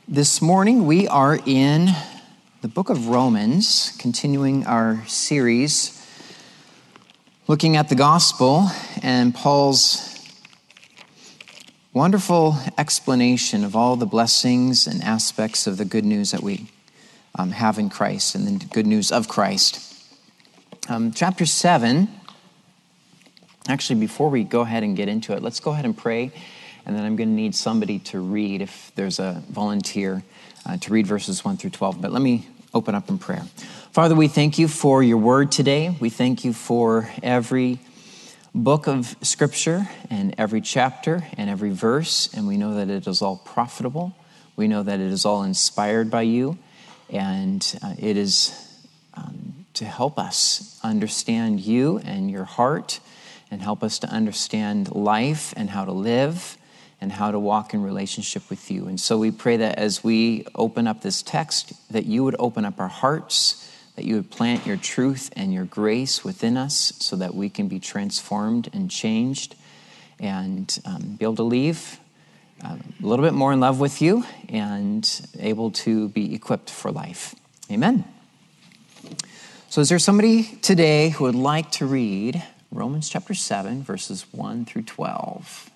This morning we are in the book of Romans, continuing our series, looking at the gospel and Paul's wonderful explanation of all the blessings and aspects of the good news that we have in Christ and the good news of Christ. Chapter 7, actually before we go ahead and get into it, let's go ahead and pray. And then I'm going to need somebody to read, if there's a volunteer, to read verses 1 through 12. But let me open up in prayer. Father, we thank you for your word today. We thank you for every book of Scripture and every chapter and every verse. And we know that it is all profitable. We know that it is all inspired by you. And it is to help us understand you and your heart and help us to understand life and how to live and how to walk in relationship with you. And so we pray that as we open up this text, that you would open up our hearts, that you would plant your truth and your grace within us so that we can be transformed and changed and be able to leave a little bit more in love with you and able to be equipped for life. Amen. So is there somebody today who would like to read Romans chapter 7, verses 1 through 12?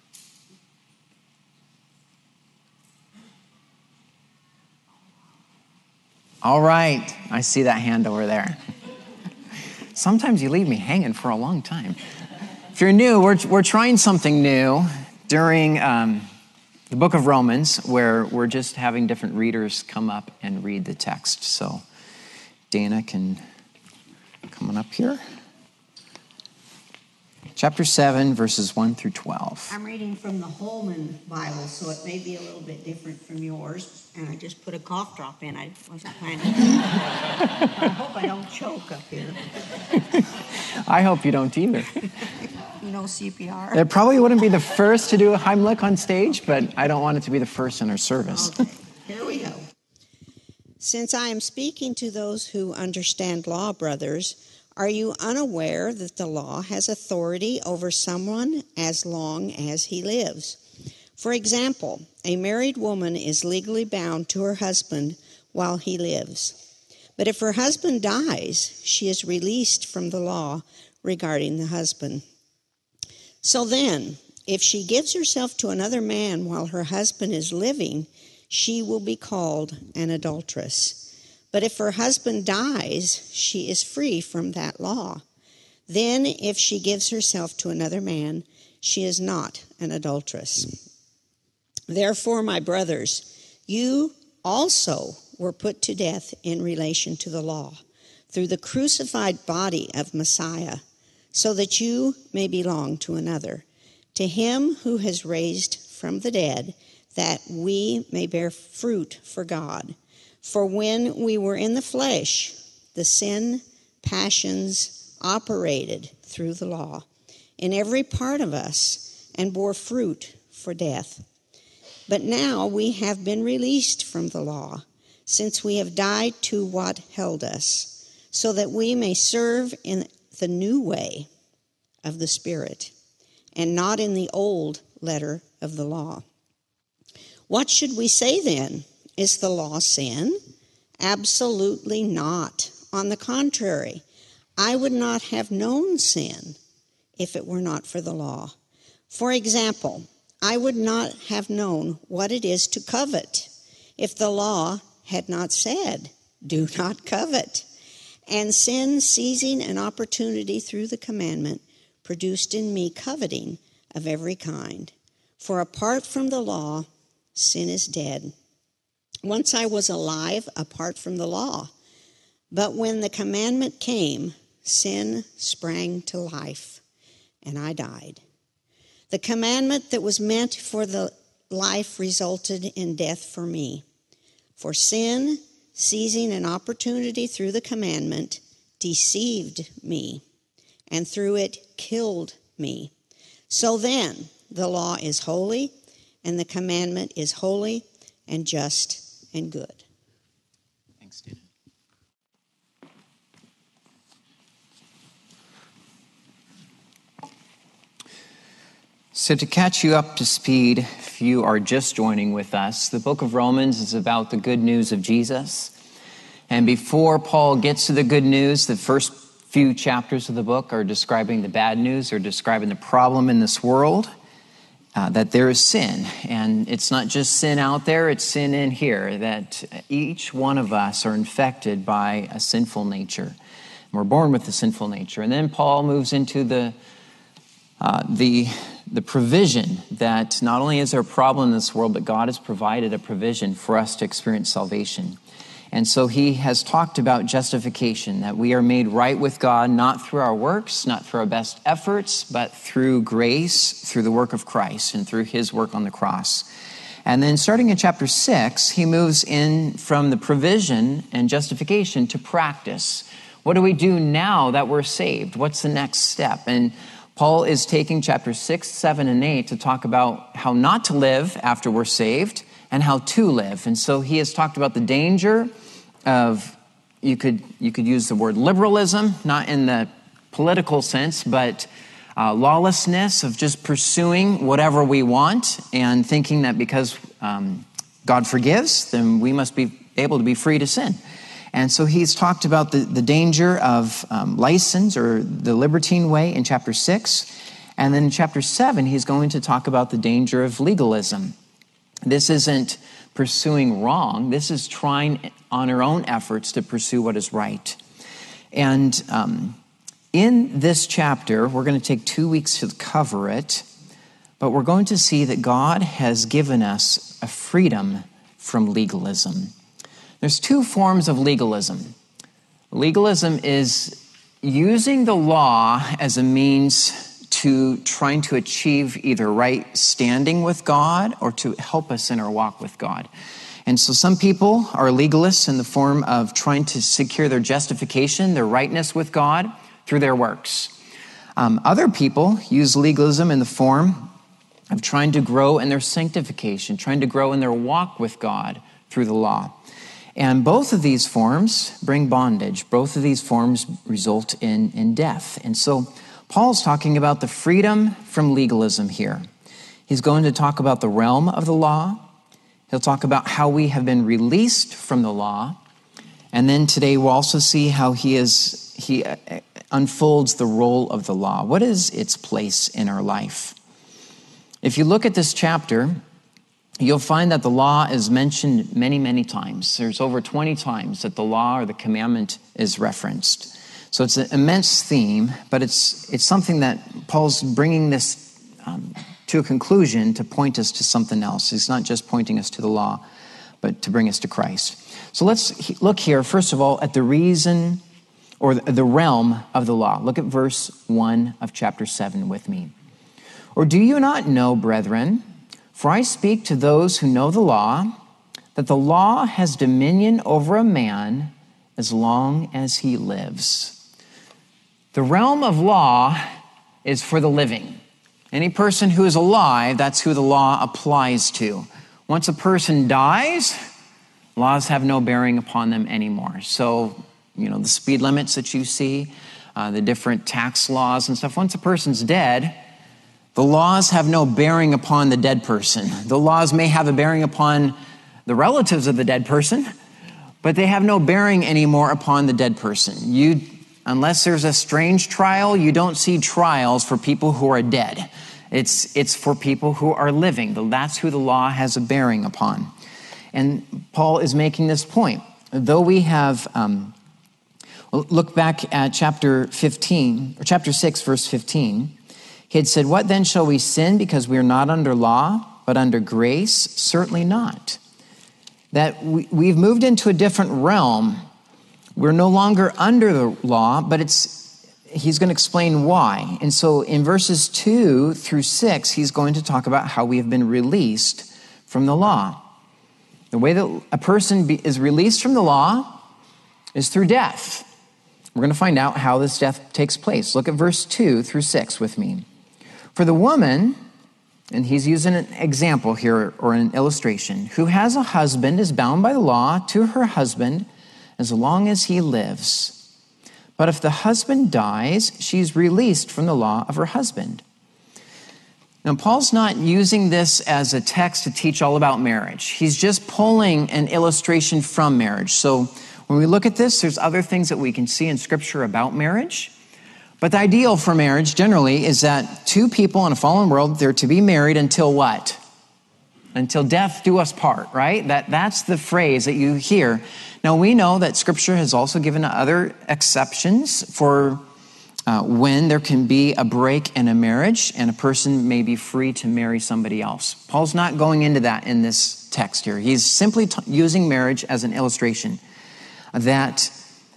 All right, I see that hand over there. Sometimes you leave me hanging for a long time. If you're new, we're trying something new during the book of Romans, where we're just having different readers come up and read the text. So Dana can come on up here. Chapter 7, verses 1 through 12. I'm reading from the Holman Bible, so it may be a little bit different from yours. And I just put a cough drop in. I wasn't planning to. I hope I don't choke up here. I hope you don't either. You know CPR? It probably wouldn't be the first to do a Heimlich on stage, but I don't want it to be the first in our service. Okay, here we go. Since I am speaking to those who understand law, brothers, are you unaware that the law has authority over someone as long as he lives? For example, a married woman is legally bound to her husband while he lives. But if her husband dies, she is released from the law regarding the husband. So then, if she gives herself to another man while her husband is living, she will be called an adulteress. But if her husband dies, she is free from that law. Then, if she gives herself to another man, she is not an adulteress. Therefore, my brothers, you also were put to death in relation to the law, through the crucified body of Messiah, so that you may belong to another, to him who has raised from the dead, that we may bear fruit for God. For when we were in the flesh, the sin passions operated through the law in every part of us and bore fruit for death. But now we have been released from the law, since we have died to what held us, so that we may serve in the new way of the Spirit, and not in the old letter of the law. What should we say then? Is the law sin? Absolutely not. On the contrary, I would not have known sin if it were not for the law. For example, I would not have known what it is to covet if the law had not said, "Do not covet." And sin, seizing an opportunity through the commandment, produced in me coveting of every kind. For apart from the law, sin is dead. Once I was alive apart from the law, but when the commandment came, sin sprang to life, and I died. The commandment that was meant for the life resulted in death for me. For sin, seizing an opportunity through the commandment, deceived me, and through it killed me. So then, the law is holy, and the commandment is holy and just and good. Thanks, Dana. So to catch you up to speed, If you are just joining with us, the book of Romans is about the good news of Jesus. And before Paul gets to the good news, the first few chapters of the book are describing the bad news, or describing the problem in this world, that there is sin. And it's not just sin out there, it's sin in here, that each one of us are infected by a sinful nature. We're born with a sinful nature. And then Paul moves into the provision that not only is there a problem in this world, but God has provided a provision for us to experience salvation. And so he has talked about justification, that we are made right with God, not through our works, not through our best efforts, but through grace, through the work of Christ and through his work on the cross. And then starting in chapter 6, he moves in from the provision and justification to practice. What do we do now that we're saved? What's the next step? And Paul is taking chapters 6, 7, and 8 to talk about how not to live after we're saved and how to live. And so he has talked about the danger of, you could use the word liberalism, not in the political sense, but lawlessness, of just pursuing whatever we want and thinking that because God forgives, then we must be able to be free to sin. And so he's talked about the danger of license, or the libertine way, in chapter 6. And then in chapter 7, he's going to talk about the danger of legalism. This isn't pursuing wrong. This is trying on our own efforts to pursue what is right. And in this chapter, we're going to take 2 weeks to cover it, but we're going to see that God has given us a freedom from legalism. There's two forms of legalism. Legalism is using the law as a means to trying to achieve either right standing with God or to help us in our walk with God. And so some people are legalists in the form of trying to secure their justification, their rightness with God through their works. Other people use legalism in the form of trying to grow in their sanctification, trying to grow in their walk with God through the law. And both of these forms bring bondage. Both of these forms result in death. And so Paul's talking about the freedom from legalism here. He's going to talk about the realm of the law. He'll talk about how we have been released from the law. And then today we'll also see how he unfolds the role of the law. What is its place in our life? If you look at this chapter, you'll find that the law is mentioned many, many times. There's over 20 times that the law or the commandment is referenced. So it's an immense theme, but it's something that Paul's bringing this to a conclusion to point us to something else. He's not just pointing us to the law, but to bring us to Christ. So let's look here, first of all, at the reason or the realm of the law. Look at verse 1 of chapter 7 with me. Or do you not know, brethren, for I speak to those who know the law, that the law has dominion over a man as long as he lives. The realm of law is for the living. Any person who is alive, that's who the law applies to. Once a person dies, laws have no bearing upon them anymore. So, the speed limits that you see, the different tax laws and stuff, once a person's dead, the laws have no bearing upon the dead person. The laws may have a bearing upon the relatives of the dead person, but they have no bearing anymore upon the dead person. Unless there's a strange trial, you don't see trials for people who are dead. It's for people who are living. That's who the law has a bearing upon. And Paul is making this point. Though we have, look back at chapter 6, verse 15. He had said, what then shall we sin because we are not under law, but under grace? Certainly not. That we've moved into a different realm. We're no longer under the law, but he's going to explain why. And so in verses 2 through 6, he's going to talk about how we have been released from the law. The way that a person is released from the law is through death. We're going to find out how this death takes place. Look at verse 2 through 6 with me. For the woman, and he's using an example here or an illustration, who has a husband is bound by the law to her husband as long as he lives. But if the husband dies, she's released from the law of her husband. Now, Paul's not using this as a text to teach all about marriage. He's just pulling an illustration from marriage. So when we look at this, there's other things that we can see in Scripture about marriage. But the ideal for marriage generally is that two people in a fallen world, they're to be married until what? Until death do us part, right? That's the phrase that you hear. Now, we know that Scripture has also given other exceptions for when there can be a break in a marriage and a person may be free to marry somebody else. Paul's not going into that in this text here. He's simply using marriage as an illustration that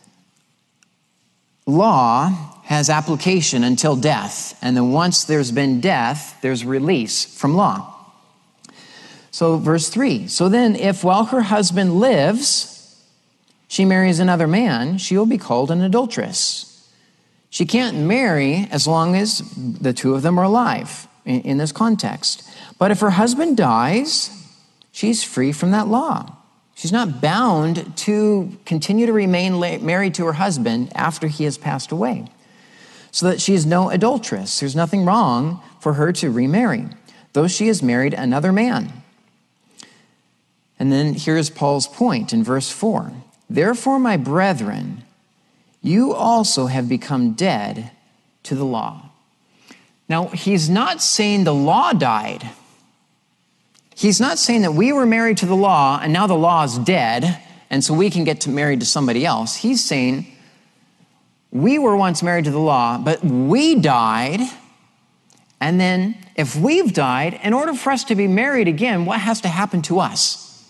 law has application until death, and then once there's been death, there's release from law. So verse 3, so then if while her husband lives, she marries another man, she will be called an adulteress. She can't marry as long as the two of them are alive in this context. But if her husband dies, she's free from that law. She's not bound to continue to remain married to her husband after he has passed away. So that she is no adulteress. There's nothing wrong for her to remarry, though she has married another man. And then here's Paul's point in verse 4. Therefore, my brethren, you also have become dead to the law. Now, he's not saying the law died. He's not saying that we were married to the law and now the law is dead and so we can get married to somebody else. He's saying we were once married to the law, but we died. And then if we've died, in order for us to be married again, what has to happen to us?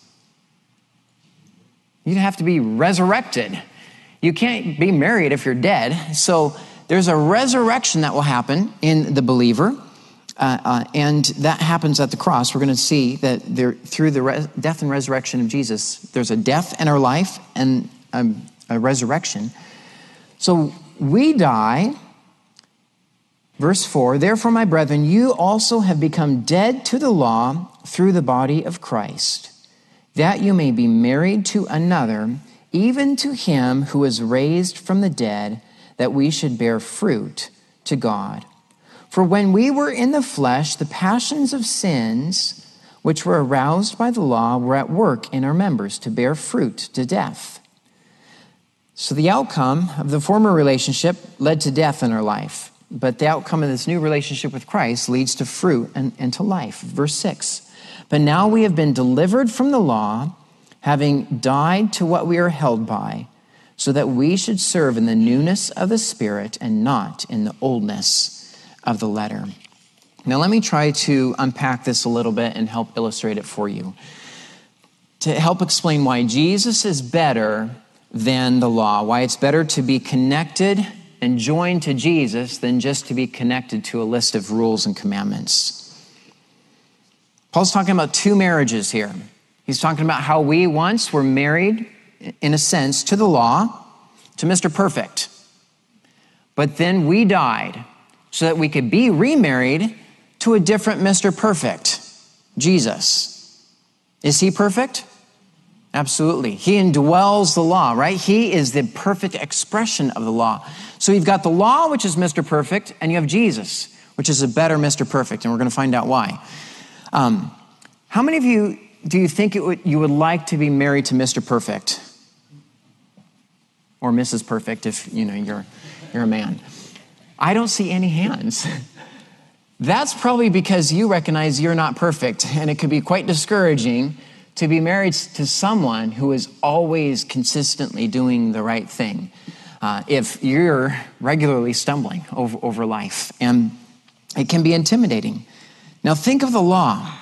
You have to be resurrected. You can't be married if you're dead. So there's a resurrection that will happen in the believer. And that happens at the cross. We're going to see that through the death and resurrection of Jesus, there's a death in our life and a resurrection. So we die. Verse 4, therefore, my brethren, you also have become dead to the law through the body of Christ, that you may be married to another, even to him who was raised from the dead, that we should bear fruit to God. For when we were in the flesh, the passions of sins, which were aroused by the law, were at work in our members to bear fruit to death. So the outcome of the former relationship led to death in our life, but the outcome of this new relationship with Christ leads to fruit and to life. Verse 6, but now we have been delivered from the law, having died to what we are held by, so that we should serve in the newness of the Spirit and not in the oldness of the letter. Now let me try to unpack this a little bit and help illustrate it for you. To help explain why Jesus is better than the law, why it's better to be connected and joined to Jesus than just to be connected to a list of rules and commandments. Paul's talking about two marriages here. He's talking about how we once were married, in a sense, to the law, to Mr. Perfect. But then we died so that we could be remarried to a different Mr. Perfect, Jesus. Is he perfect? Absolutely. He indwells the law, right? He is the perfect expression of the law. So you've got the law, which is Mr. Perfect, and you have Jesus, which is a better Mr. Perfect, and we're going to find out why. How many of you do you think you would like to be married to Mr. Perfect? Or Mrs. Perfect if you're a man. I don't see any hands. That's probably because you recognize you're not perfect, and it could be quite discouraging to be married to someone who is always consistently doing the right thing if you're regularly stumbling over life. And it can be intimidating. Now think of the law.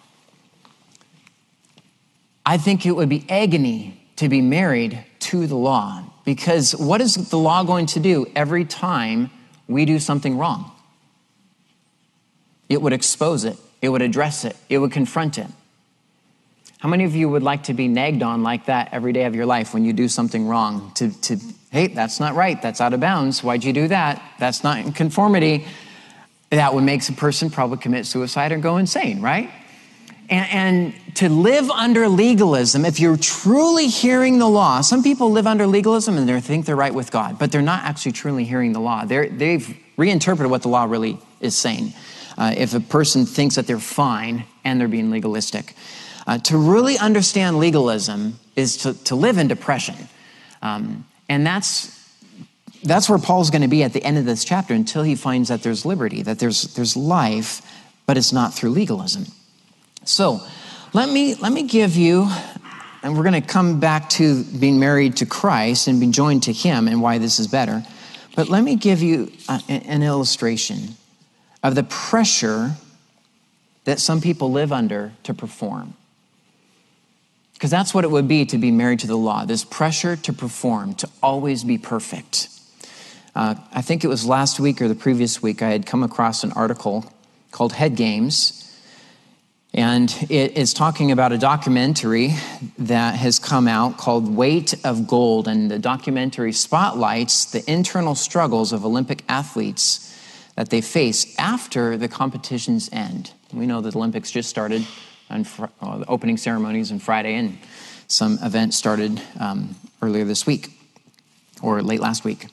I think it would be agony to be married to the law, because what is the law going to do every time we do something wrong? It would expose it. It would address it. It would confront it. How many of you would like to be nagged on like that every day of your life when you do something wrong? Hey, that's not right. That's out of bounds. Why'd you do that? That's not in conformity. That would make a person probably commit suicide or go insane, right? And to live under legalism, if you're truly hearing the law, some people live under legalism and they think they're right with God, but they're not actually truly hearing the law. They've reinterpreted what the law really is saying. if a person thinks that they're fine and they're being legalistic. To really understand legalism is to live in depression. And that's where Paul's going to be at the end of this chapter until he finds that there's liberty, that there's life, but it's not through legalism. So let me give you, and we're going to come back to being married to Christ and being joined to him and why this is better. But let me give you an illustration of the pressure that some people live under to perform. Because that's what it would be to be married to the law, this pressure to perform, to always be perfect. I think it was last week or the previous week I had come across an article called Head Games. And it is talking about a documentary that has come out called Weight of Gold. And the documentary spotlights the internal struggles of Olympic athletes that they face after the competitions end. We know that the Olympics just started on the opening ceremonies on Friday, and some events started earlier this week or late last week.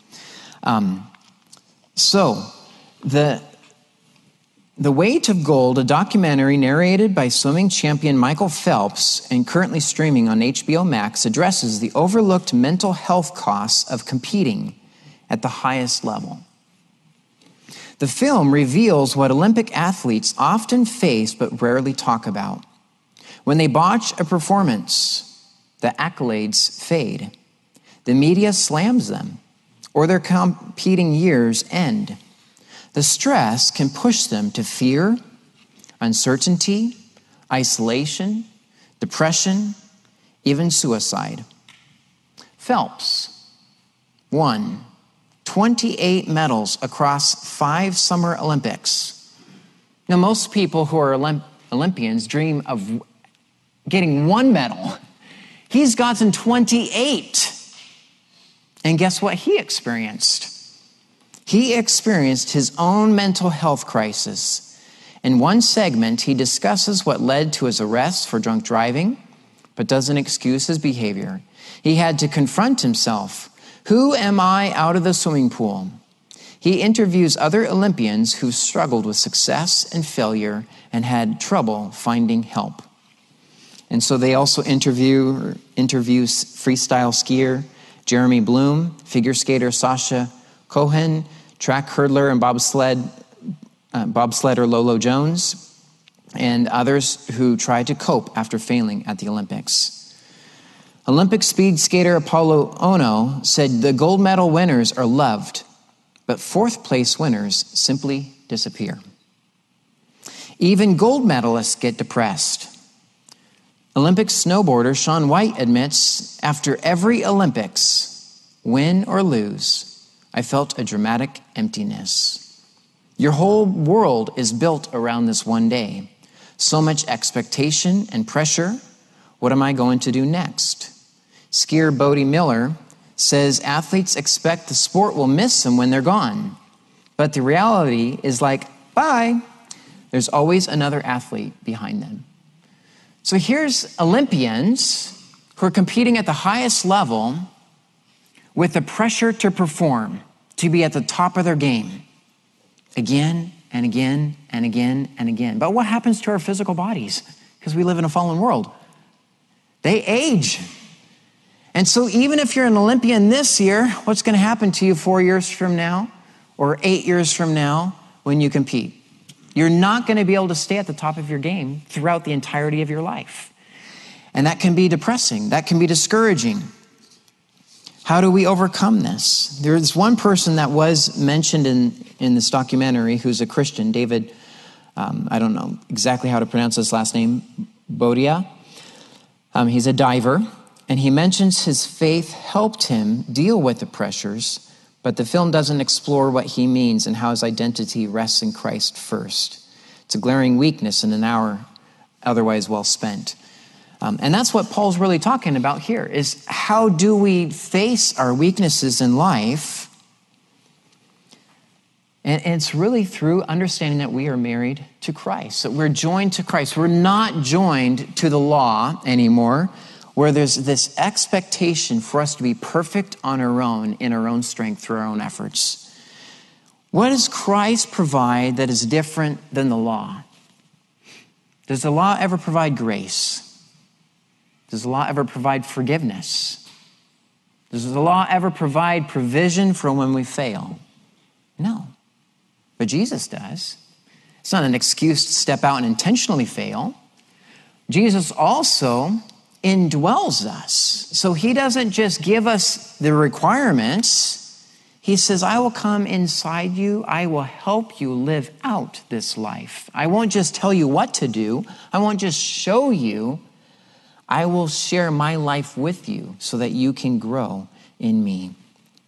The Weight of Gold, a documentary narrated by swimming champion Michael Phelps and currently streaming on HBO Max, addresses the overlooked mental health costs of competing at the highest level. The film reveals what Olympic athletes often face but rarely talk about. When they botch a performance, the accolades fade. The media slams them, or their competing years end. The stress can push them to fear, uncertainty, isolation, depression, even suicide. Phelps won 28 medals across 5 Summer Olympics. Now, most people who are Olympians dream of getting 1 medal. He's gotten 28. And guess what he experienced? He experienced his own mental health crisis. In one segment, he discusses what led to his arrest for drunk driving, but doesn't excuse his behavior. He had to confront himself. Who am I out of the swimming pool? He interviews other Olympians who struggled with success and failure and had trouble finding help. And so they also interview freestyle skier Jeremy Bloom, figure skater Sasha Cohen, track hurdler and bobsledder Lolo Jones, and others who tried to cope after failing at the Olympics. Olympic speed skater Apollo Ono said the gold medal winners are loved, but 4th place winners simply disappear. Even gold medalists get depressed. Olympic snowboarder Shaun White admits, after every Olympics, win or lose, I felt a dramatic emptiness. Your whole world is built around this one day. So much expectation and pressure. What am I going to do next? Skier Bodie Miller says athletes expect the sport will miss them when they're gone. But the reality is like, bye. There's always another athlete behind them. So here's Olympians who are competing at the highest level with the pressure to perform, to be at the top of their game, again and again and again and again. But what happens to our physical bodies? Because we live in a fallen world. They age. And so even if you're an Olympian this year, what's going to happen to you 4 years from now or 8 years from now when you compete? You're not going to be able to stay at the top of your game throughout the entirety of your life. And that can be depressing. That can be discouraging. How do we overcome this? There's one person that was mentioned in this documentary who's a Christian, David, I don't know exactly how to pronounce his last name, Bodia. He's a diver, and he mentions his faith helped him deal with the pressures, but the film doesn't explore what he means and how his identity rests in Christ first. It's a glaring weakness in an hour otherwise well spent. And that's what Paul's really talking about here, is how do we face our weaknesses in life? And it's really through understanding that we are married to Christ, that we're joined to Christ. We're not joined to the law anymore, where there's this expectation for us to be perfect on our own, in our own strength, through our own efforts. What does Christ provide that is different than the law? Does the law ever provide grace? Does the law ever provide forgiveness? Does the law ever provide provision for when we fail? No. But Jesus does. It's not an excuse to step out and intentionally fail. Jesus also indwells us. So he doesn't just give us the requirements. He says, I will come inside you. I will help you live out this life. I won't just tell you what to do. I won't just show you. I will share my life with you so that you can grow in me.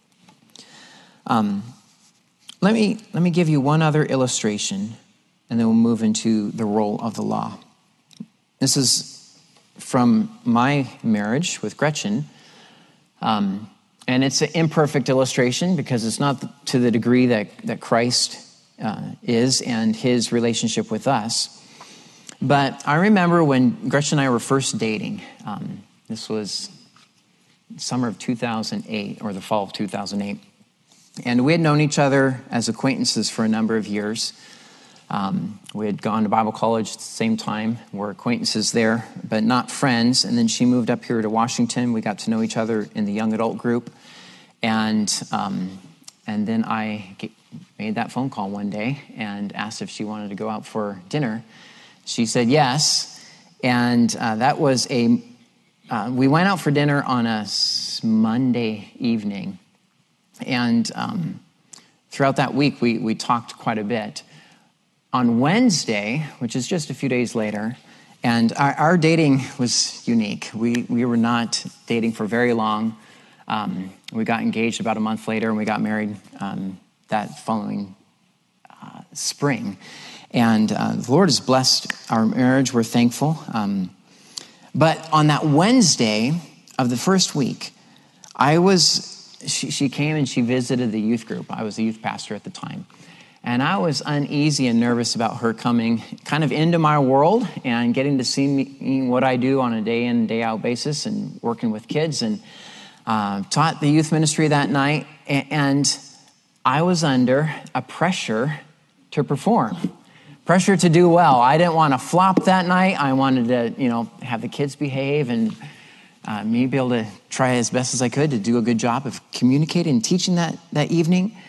Let me give you one other illustration, and then we'll move into the role of the law. This is from my marriage with Gretchen. And it's an imperfect illustration because it's not to the degree that Christ is and his relationship with us. But I remember when Gretchen and I were first dating. This was summer of 2008 or the fall of 2008. And we had known each other as acquaintances for a number of years. We had gone to Bible college at the same time. We're acquaintances there, but not friends. And then she moved up here to Washington. We got to know each other in the young adult group. And then I made that phone call one day and asked if she wanted to go out for dinner. She said yes. And that was we went out for dinner on a Monday evening. And throughout that week, we talked quite a bit. On Wednesday, which is just a few days later, and our dating was unique. We were not dating for very long. We got engaged about a month later, and we got married that following spring. And the Lord has blessed our marriage. We're thankful. But on that Wednesday of the first week, she came and she visited the youth group. I was the youth pastor at the time. And I was uneasy and nervous about her coming kind of into my world and getting to see me, what I do on a day in, day out basis and working with kids, and taught the youth ministry that night. And I was under a pressure to perform, pressure to do well. I didn't want to flop that night. I wanted to, have the kids behave and me be able to try as best as I could to do a good job of communicating and teaching that evening.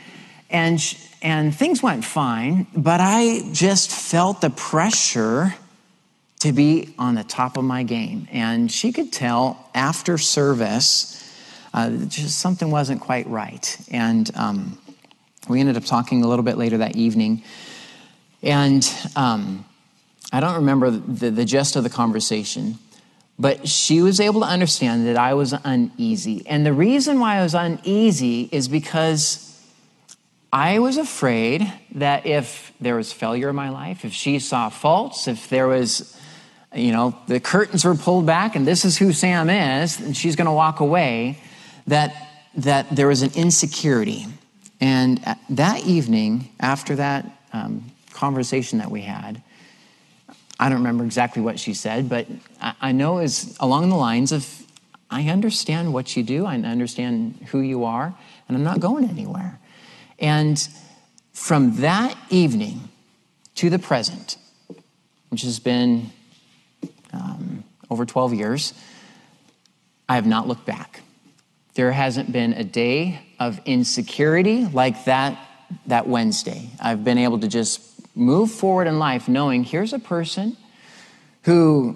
And things went fine, but I just felt the pressure to be on the top of my game. And she could tell after service, just something wasn't quite right. And we ended up talking a little bit later that evening. And I don't remember the gist of the conversation, but she was able to understand that I was uneasy. And the reason why I was uneasy is because I was afraid that if there was failure in my life, if she saw faults, if there was, the curtains were pulled back and this is who Sam is, and she's going to walk away, that there was an insecurity. And that evening, after that conversation that we had, I don't remember exactly what she said, but I know is along the lines of, I understand what you do, I understand who you are, and I'm not going anywhere. And from that evening to the present, which has been over 12 years, I have not looked back. There hasn't been a day of insecurity like that Wednesday. I've been able to just move forward in life knowing here's a person who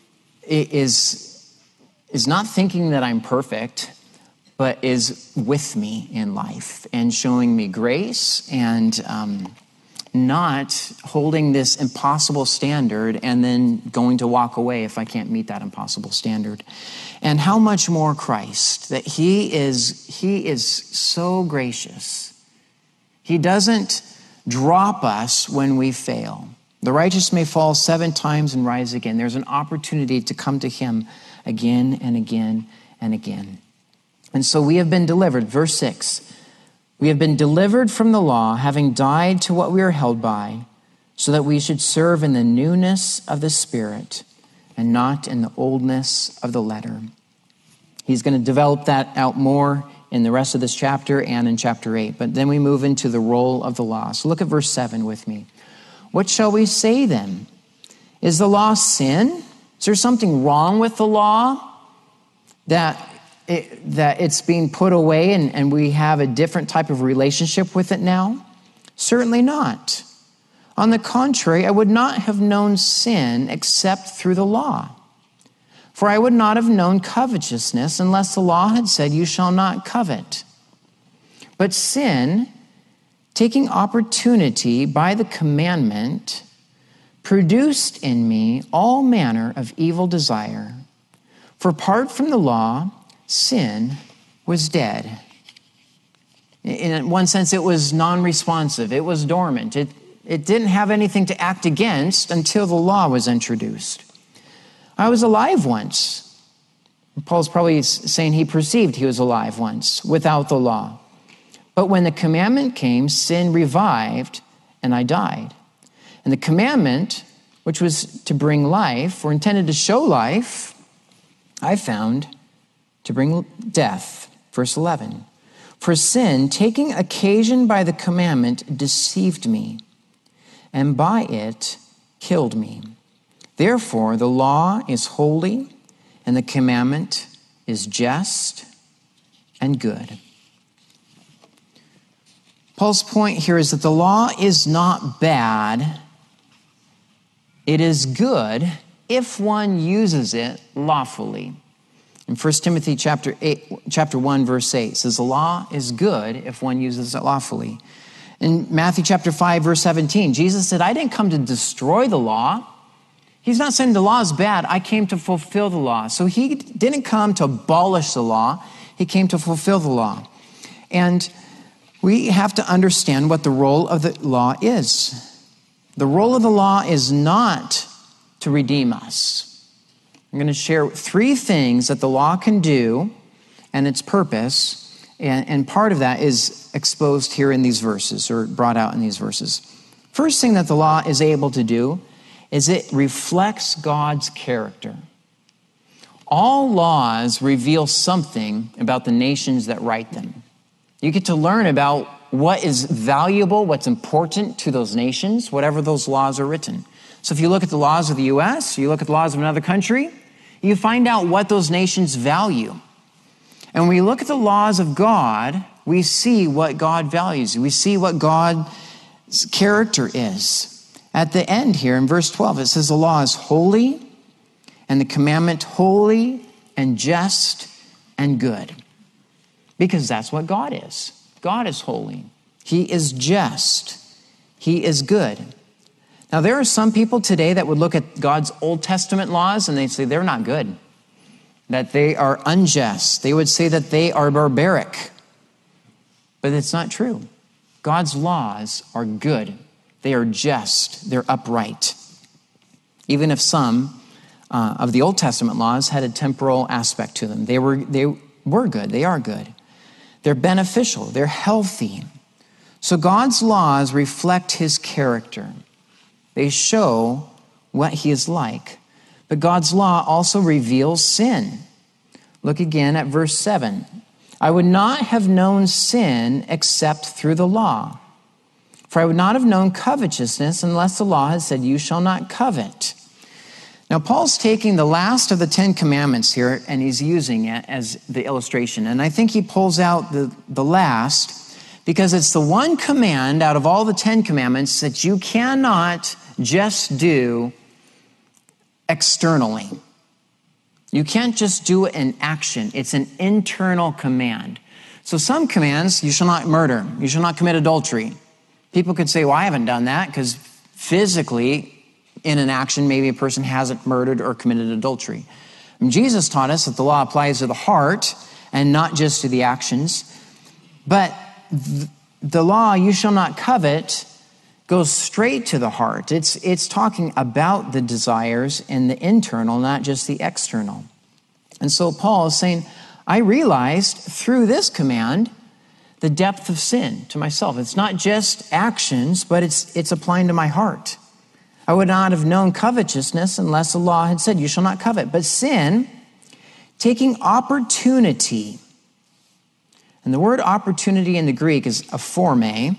is not thinking that I'm perfect, but is with me in life and showing me grace and not holding this impossible standard and then going to walk away if I can't meet that impossible standard. And how much more Christ, that he is so gracious. He doesn't drop us when we fail. The righteous may fall 7 times and rise again. There's an opportunity to come to him again and again and again. And so we have been delivered. Verse 6, we have been delivered from the law, having died to what we are held by, so that we should serve in the newness of the Spirit and not in the oldness of the letter. He's going to develop that out more in the rest of this chapter and in chapter 8. But then we move into the role of the law. So look at verse 7 with me. What shall we say then? Is the law sin? Is there something wrong with the law that it's being put away and we have a different type of relationship with it now? Certainly not. On the contrary, I would not have known sin except through the law. For I would not have known covetousness unless the law had said, you shall not covet. But sin, taking opportunity by the commandment, produced in me all manner of evil desire. For apart from the law, sin was dead. In one sense, it was non-responsive. It was dormant. It didn't have anything to act against until the law was introduced. I was alive once. Paul's probably saying he perceived he was alive once without the law. But when the commandment came, sin revived and I died. And the commandment, which was to bring life, or intended to show life, I found to bring death. Verse 11. For sin, taking occasion by the commandment, deceived me, and by it killed me. Therefore, the law is holy, and the commandment is just and good. Paul's point here is that the law is not bad. It is good if one uses it lawfully. In 1 Timothy chapter 1, verse 8, it says, the law is good if one uses it lawfully. In Matthew chapter 5, verse 17, Jesus said, I didn't come to destroy the law. He's not saying the law is bad. I came to fulfill the law. So he didn't come to abolish the law. He came to fulfill the law. And we have to understand what the role of the law is. The role of the law is not to redeem us. I'm going to share 3 things that the law can do and its purpose. And part of that is exposed here in these verses, or brought out in these verses. First thing that the law is able to do is it reflects God's character. All laws reveal something about the nations that write them. You get to learn about what is valuable, what's important to those nations, whatever those laws are written. So if you look at the laws of the U.S., you look at the laws of another country, you find out what those nations value. And when we look at the laws of God, we see what God values. We see what God's character is. At the end here in verse 12, it says the law is holy and the commandment holy and just and good. Because that's what God is. God is holy. He is just. He is good. Now, there are some people today that would look at God's Old Testament laws and they'd say they're not good, that they are unjust. They would say that they are barbaric. But it's not true. God's laws are good. They are just. They're upright. Even if some of the Old Testament laws had a temporal aspect to them, they were good. They are good. They're beneficial. They're healthy. So God's laws reflect his character. They show what he is like. But God's law also reveals sin. Look again at verse 7. I would not have known sin except through the law. For I would not have known covetousness unless the law had said, you shall not covet. Now, Paul's taking the last of the 10 commandments here, and he's using it as the illustration. And I think he pulls out the last because it's the one command out of all the 10 commandments that you cannot just do externally. You can't just do it in action. It's an internal command. So some commands, you shall not murder. You shall not commit adultery. People could say, well, I haven't done that because physically in an action, maybe a person hasn't murdered or committed adultery. And Jesus taught us that the law applies to the heart and not just to the actions. But the law, you shall not covet, goes straight to the heart. It's talking about the desires in the internal, not just the external. And so Paul is saying, I realized through this command the depth of sin to myself. It's not just actions, but it's applying to my heart. I would not have known covetousness unless the law had said, you shall not covet. But sin, taking opportunity, And the word opportunity in the Greek is aphorme.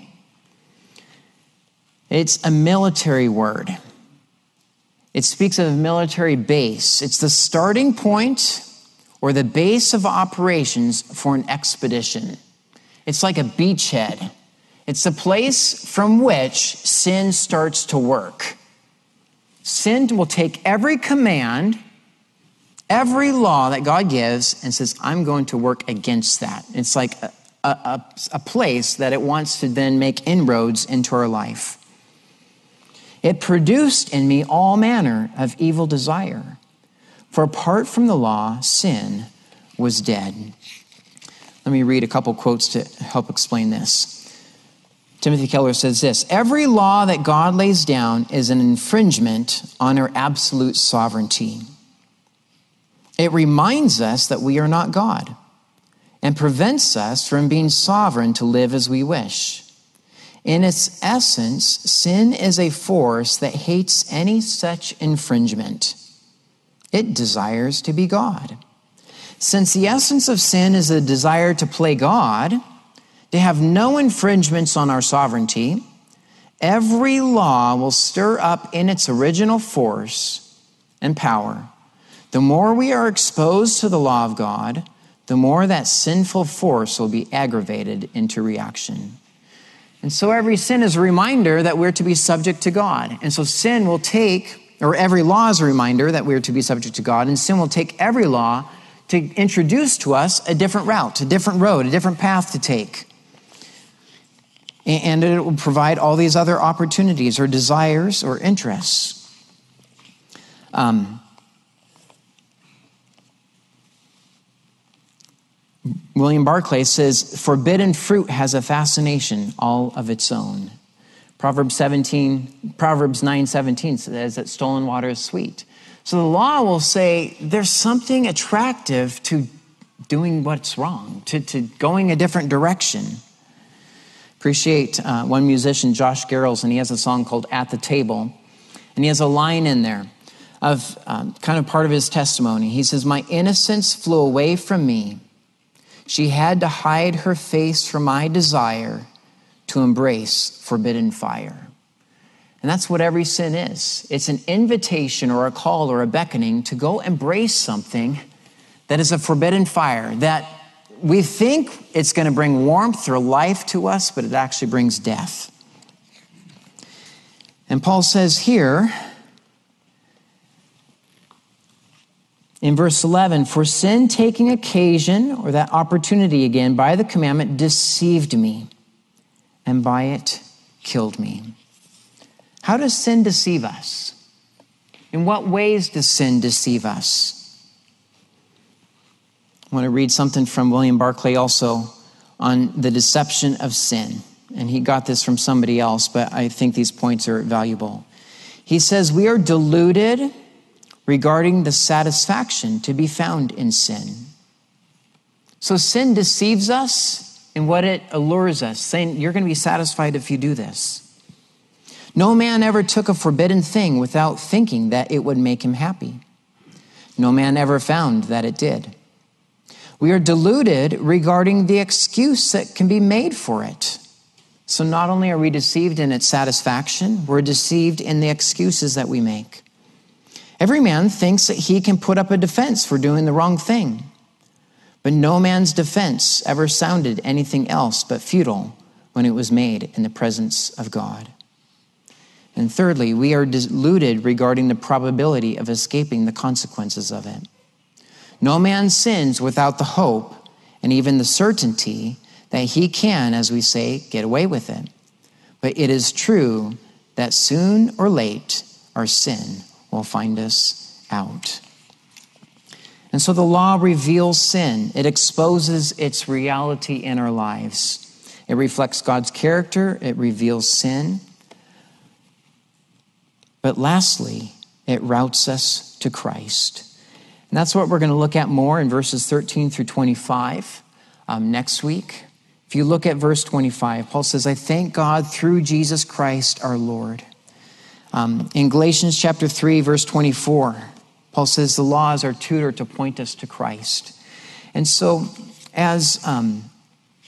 It's a military word. It speaks of a military base. It's the starting point or the base of operations for an expedition. It's like a beachhead. It's the place from which sin starts to work. Sin will take every command, every law that God gives, and says, I'm going to work against that. It's like a place that it wants to then make inroads into our life. It produced in me all manner of evil desire. For apart from the law, sin was dead. Let me read a couple quotes to help explain this. Timothy Keller says this: every law that God lays down is an infringement on our absolute sovereignty. It reminds us that we are not God and prevents us from being sovereign to live as we wish. In its essence, sin is a force that hates any such infringement. It desires to be God. Since the essence of sin is a desire to play God, to have no infringements on our sovereignty, every law will stir up in its original force and power. The more we are exposed to the law of God, the more that sinful force will be aggravated into reaction. And so every sin is a reminder that we're to be subject to God. And so sin will take, or every law is a reminder that we're to be subject to God, and sin will take every law to introduce to us a different route, a different road, a different path to take. And it will provide all these other opportunities or desires or interests. William Barclay says, forbidden fruit has a fascination all of its own. Proverbs 9:17 says that stolen water is sweet. So the law will say there's something attractive to doing what's wrong, to going a different direction. Appreciate one musician, Josh Garrels, and he has a song called At the Table. And he has a line in there of kind of part of his testimony. He says, my innocence flew away from me. She had to hide her face from my desire to embrace forbidden fire. And that's what every sin is. It's an invitation or a call or a beckoning to go embrace something that is a forbidden fire, that we think it's going to bring warmth or life to us, but it actually brings death. And Paul says here, in verse 11, for sin taking occasion, or that opportunity again, by the commandment deceived me, and by it killed me. How does sin deceive us? In what ways does sin deceive us? I want to read something from William Barclay also on the deception of sin. And he got this from somebody else, but I think these points are valuable. He says, we are deluded regarding the satisfaction to be found in sin. So sin deceives us in what it allures us, saying you're going to be satisfied if you do this. No man ever took a forbidden thing without thinking that it would make him happy. No man ever found that it did. We are deluded regarding the excuse that can be made for it. So not only are we deceived in its satisfaction, we're deceived in the excuses that we make. Every man thinks that he can put up a defense for doing the wrong thing. But no man's defense ever sounded anything else but futile when it was made in the presence of God. And thirdly, we are deluded regarding the probability of escaping the consequences of it. No man sins without the hope and even the certainty that he can, as we say, get away with it. But it is true that soon or late our sin will find us out. And so the law reveals sin. It exposes its reality in our lives. It reflects God's character. It reveals sin. But lastly, it routes us to Christ. And that's what we're going to look at more in verses 13 through 25 next week. If you look at verse 25, Paul says, I thank God through Jesus Christ our Lord. In Galatians chapter 3, verse 24, Paul says the law is our tutor to point us to Christ. And so as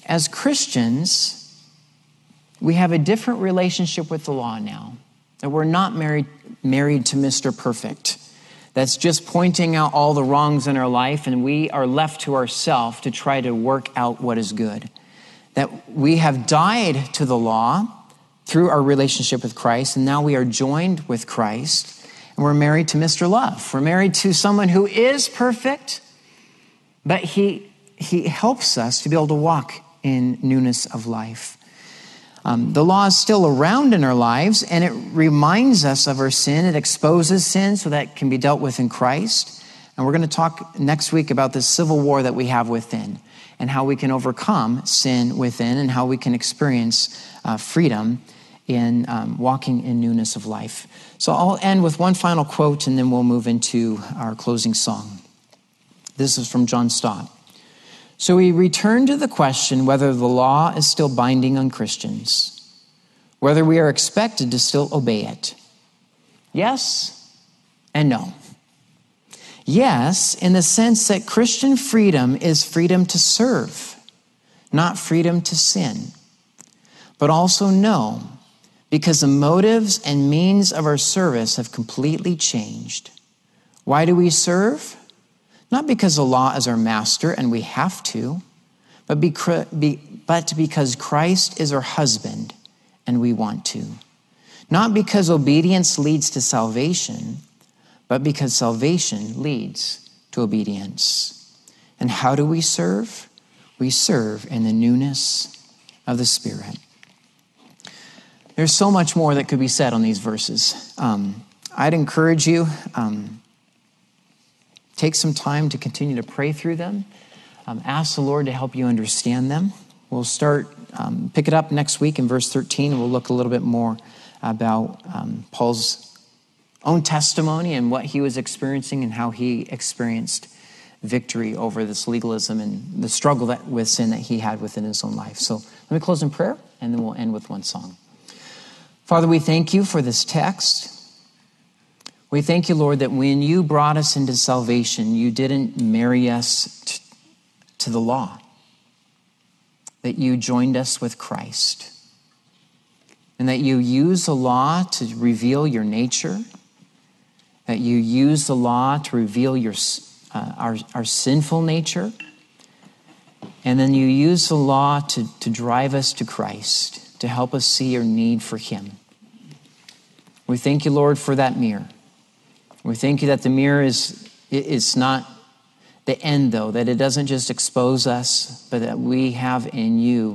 as Christians, we have a different relationship with the law now. That we're not married to Mr. Perfect. That's just pointing out all the wrongs in our life, and we are left to ourselves to try to work out what is good. That we have died to the law through our relationship with Christ, and now we are joined with Christ, and we're married to Mr. Love. We're married to someone who is perfect, but he helps us to be able to walk in newness of life. The law is still around in our lives, and it reminds us of our sin. It exposes sin so that it can be dealt with in Christ. And we're going to talk next week about the civil war that we have within and how we can overcome sin within and how we can experience freedom in walking in newness of life. So I'll end with one final quote, and then we'll move into our closing song. This is from John Stott. So we return to the question whether the law is still binding on Christians, whether we are expected to still obey it. Yes and no. Yes, in the sense that Christian freedom is freedom to serve, not freedom to sin. But also no, because the motives and means of our service have completely changed. Why do we serve? Not because the law is our master and we have to, but because Christ is our husband and we want to. Not because obedience leads to salvation, but because salvation leads to obedience. And how do we serve? We serve in the newness of the Spirit. There's so much more that could be said on these verses. I'd encourage you, take some time to continue to pray through them. Ask the Lord to help you understand them. We'll pick it up next week in verse 13. We'll look a little bit more about Paul's own testimony and what he was experiencing and how he experienced victory over this legalism and the struggle with sin that he had within his own life. So let me close in prayer, and then we'll end with one song. Father, we thank you for this text. We thank you, Lord, that when you brought us into salvation, you didn't marry us to the law, that you joined us with Christ, and that you use the law to reveal your nature, that you use the law to reveal our sinful nature, and then you use the law to drive us to Christ, to help us see our need for him. We thank you, Lord, for that mirror. We thank you that the mirror is not the end, though, that it doesn't just expose us, but that we have in you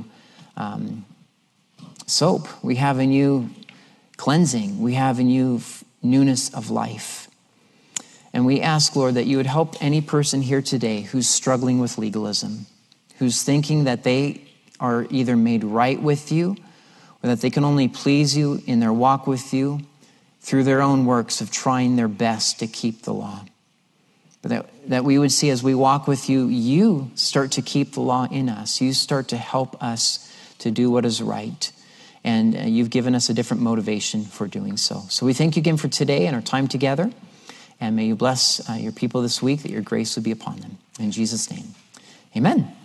soap. We have in you cleansing. We have in you newness of life. And we ask, Lord, that you would help any person here today who's struggling with legalism, who's thinking that they are either made right with you or that they can only please you in their walk with you through their own works of trying their best to keep the law. But that we would see as we walk with you, you start to keep the law in us. You start to help us to do what is right. And you've given us a different motivation for doing so. So we thank you again for today and our time together. And may you bless your people this week, that your grace would be upon them. In Jesus' name, amen.